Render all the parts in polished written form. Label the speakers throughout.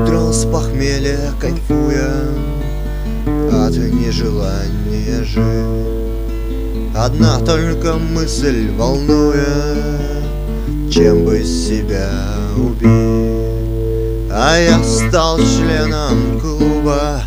Speaker 1: Утром с похмелья кайфуя от нежелания жить, одна только мысль волнует, чем бы себя убить. А я стал членом клуба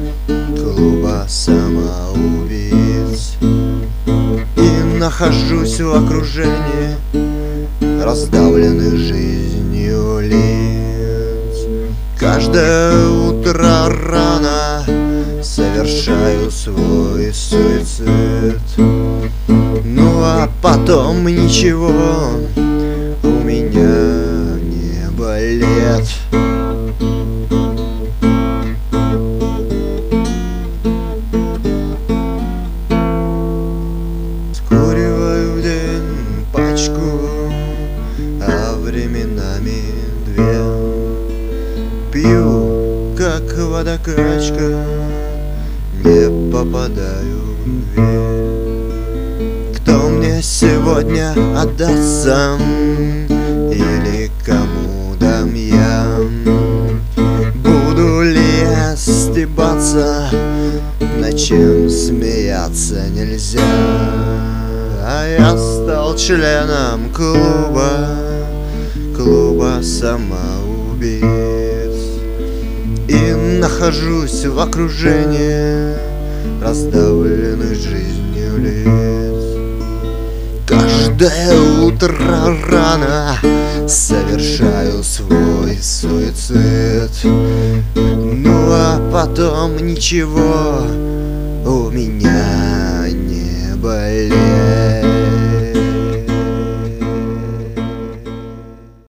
Speaker 1: самоубийц, и нахожусь в окружении раздавленных жизнью лиц. Каждое утро рано совершаю свой суицид. Ну а потом ничего у меня не болит. Скуриваю в день пачку, а временами две. Пью, как водокачка, не попадаю в дверь. Кто мне сегодня отдастся или кому дам я? Буду ли я стебаться, над чем смеяться нельзя? А я стал членом клуба самоубийц, и нахожусь в окружении раздавленных жизнью лиц. Каждое утро рано совершаю свой суицид. Ну а потом ничего у меня